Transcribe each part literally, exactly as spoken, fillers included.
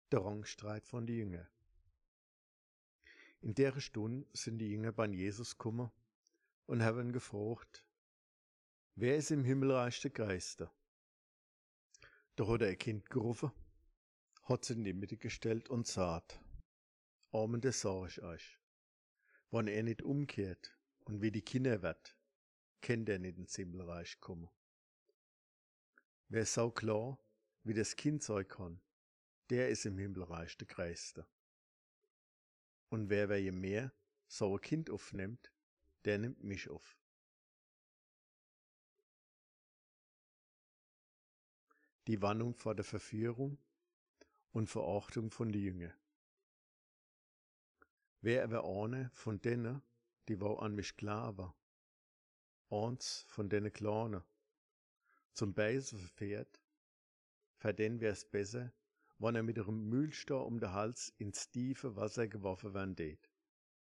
Der Rangstreit von die Jünger. In der Stunde sind die Jünger bei Jesus gekommen und haben gefragt, wer ist im Himmelreich der Größte? Da hat er ein Kind gerufen, hat es in die Mitte gestellt und sagt, Amen, das sag ich euch. Wenn er nicht umkehrt und wie die Kinder wird, kann er nicht ins Himmelreich kommen. Wer so klar, wie das Kind sein kann, der ist im Himmelreich der Größte. Und wer wer je mehr so ein Kind aufnimmt, der nimmt mich auf. Die Warnung vor der Verführung und Verachtung von den Jüngern. Wer aber eine von denen, die wo an mich glauben, eins von denen Kleinen, zum Beißen verfährt, für den wär's besser, wenn er mit einem Mühlstab um den Hals ins tiefe Wasser geworfen werden tät.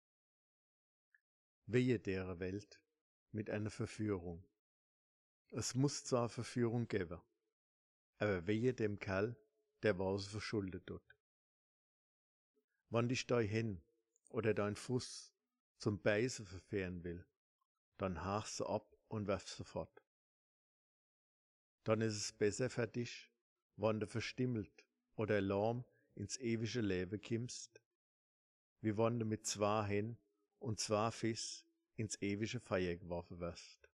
Wehe derer Welt mit einer Verführung. Es muss zwar eine Verführung geben, aber wehe dem Kerl, der was verschuldet tut. Wenn dich dein Hen oder dein Fuß zum Beißen verfehren will, dann hach sie ab und werf sie fort. Dann ist es besser für dich, wenn du verstimmelt oder lahm ins ewige Leben kimmst, wie wenn du mit zwei Hen und zwei Fiss ins ewige Feuer geworfen wirst.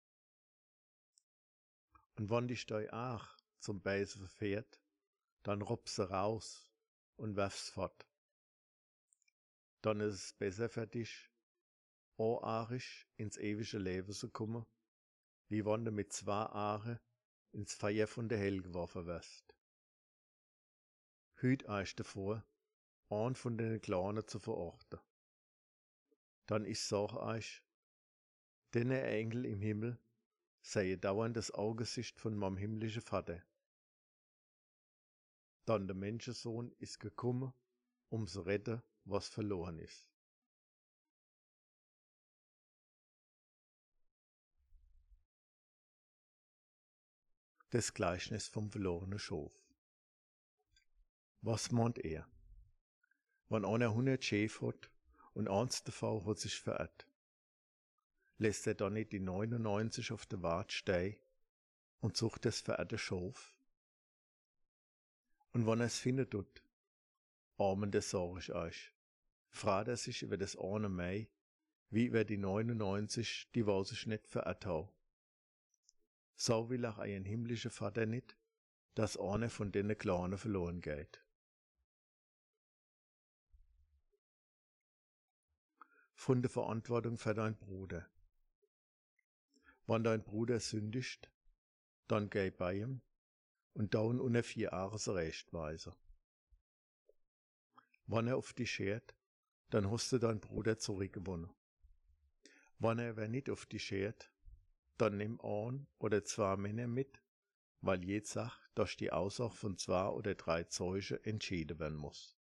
Und wenn dich dein Ach zum Beißen verfährt, dann robb sie raus und werf's fort. Dann ist es besser für dich, einaarig ins ewige Leben zu kommen, wie wenn du mit zwei Aare ins Feuer von der Hölle geworfen wirst. Hüt euch davor, einen von den Kleinen zu verachten. Dann ich sag euch, denn der Engel im Himmel sei dauernd das Augesicht von meinem himmlischen Vater. Dann der Menschensohn ist gekommen, um zu retten, was verloren ist. Das Gleichnis vom verlorenen Schaf. Was meint er? Wenn einer hundert Schafe hat und eins davon hat sich verirrt, lässt er dann nicht die neunundneunzig auf der Wart stehen und sucht das verirrte Schaf? Und wenn er es findet tut, Amen, das sag ich euch, freut er sich über das eine mehr, wie über die neunundneunzig, die wo sich nicht verirrt haben. So will auch euer himmlischer Vater nicht, dass einer von denen Kleinen verloren geht. Von der Verantwortung für dein Bruder. Wenn dein Bruder sündigt, dann geh bei ihm und dauern unter vier Jahre so rechtweise. Wenn er auf dich schert, dann hast du deinen Bruder zurückgewonnen. Wenn er aber nicht auf dich schert, dann nimm ein oder zwei Männer mit, weil jede Sache durch die Aussage von zwei oder drei Zeugen entschieden werden muss.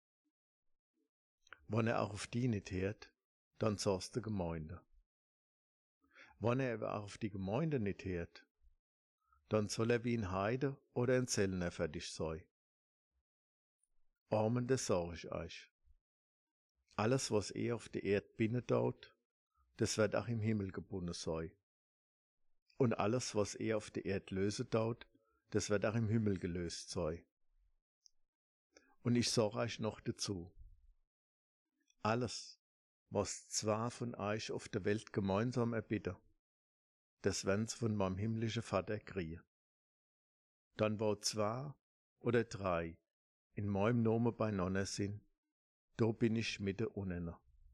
Wenn er auch auf die nicht hört, dann sagst du Gemeinde. Wenn er aber auch auf die Gemeinde nicht hört, dann soll er wie ein Heide oder ein Zöllner für dich sein. Amen, das sag ich euch. Alles, was er auf der Erde binden tut, das wird auch im Himmel gebunden sein. Und alles, was er auf der Erde lösen tut, das wird auch im Himmel gelöst sein. Und ich sag euch noch dazu, alles, was zwei von euch auf der Welt gemeinsam erbitten, das werden sie von meinem himmlischen Vater kriegen. Dann wo zwei oder drei in meinem Namen beieinander sind, da bin ich mitten unten.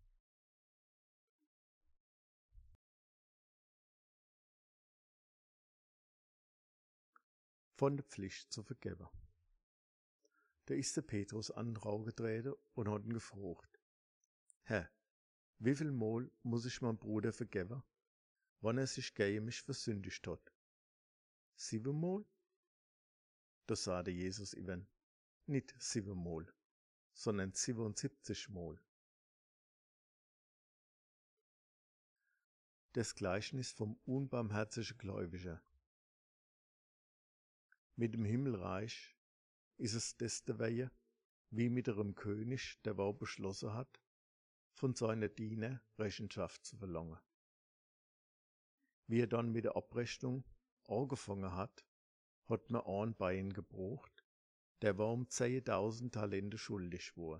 Von der Pflicht zu vergeben. Da ist der Petrus an den Rau getreten und hat ihn gefragt, Herr, wie viel Mal muss ich meinem Bruder vergeben, wenn er sich gegen mich versündigt hat? Siebenmal? Da sagte Jesus ihm, nicht siebenmal, sondern siebenundsiebzig Mal. Das Gleichnis vom unbarmherzigen Gläubiger. Mit dem Himmelreich ist es das der Wehe, wie mit einem König, der wohl beschlossen hat, von seinen Dienern Rechenschaft zu verlangen. Wie er dann mit der Abrechnung angefangen hat, hat man einen bei ihm gebraucht, der war um zehntausend Talente schuldig war.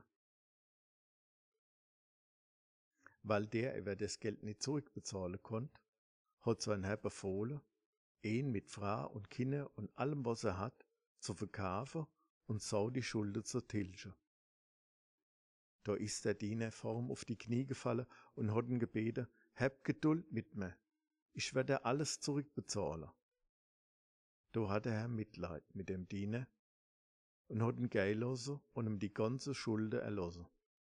Weil der über das Geld nicht zurückbezahlen konnte, hat sein Herr befohlen, ihn mit Frau und Kinder und allem, was er hat, zu verkaufen und so die Schulden zu tilgen. Da ist der Diener vor ihm auf die Knie gefallen und hat ihn gebeten, hab Geduld mit mir, ich werde alles zurückbezahlen. Da hat der Herr Mitleid mit dem Diener und hat ihn gehen lassen und ihm die ganze Schulden erlassen.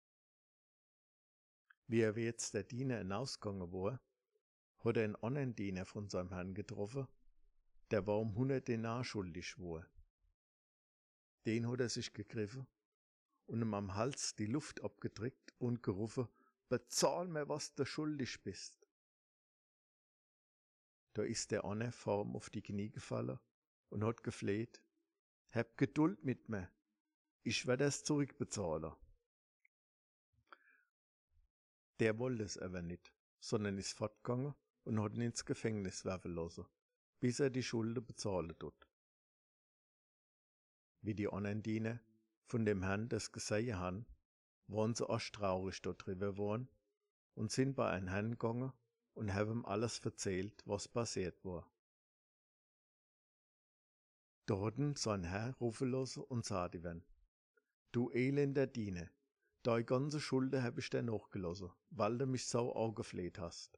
Wie er jetzt der Diener hinausgegangen war, hat er einen anderen Diener von seinem Herrn getroffen, der war um hundert Denar schuldig war. Den hat er sich gegriffen und ihm am Hals die Luft abgedrückt und gerufen, bezahl mir, was du schuldig bist. Da ist der andere vor ihm auf die Knie gefallen und hat gefleht, hab Geduld mit mir, ich werde es zurückbezahlen. Der wollte es aber nicht, sondern ist fortgegangen und hat ihn ins Gefängnis werfen lassen, bis er die Schulden bezahlen tut. Wie die anderen Diener von dem Herrn das gesehen haben, waren sie erst traurig dort drüber waren und sind bei einem Herrn gegangen und haben ihm alles erzählt, was passiert war. Da hat ihn sein Herr rufen lassen und sagte ihm, du elender Diener, deine ganze Schulden habe ich dir nachgelassen, weil du mich so angefleht hast.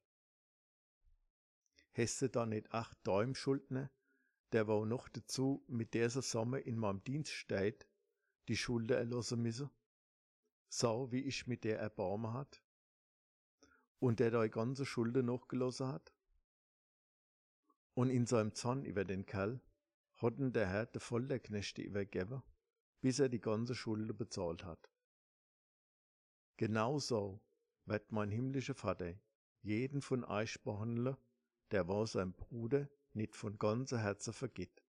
Hast du da nicht acht deinem Schuldner, der wo noch dazu mit der zusammen in meinem Dienst steht, die Schulden erlassen müssen, so wie ich mit der erbarmen hat, und der deine ganze Schulden nachgelassen hat? Und in seinem Zorn über den Kerl hat ihn der Herr der Folterknechte übergeben, bis er die ganze Schulden bezahlt hat. Genauso wird mein himmlischer Vater jeden von euch behandeln, der wo sein Bruder nicht von ganzem Herzen vergibt.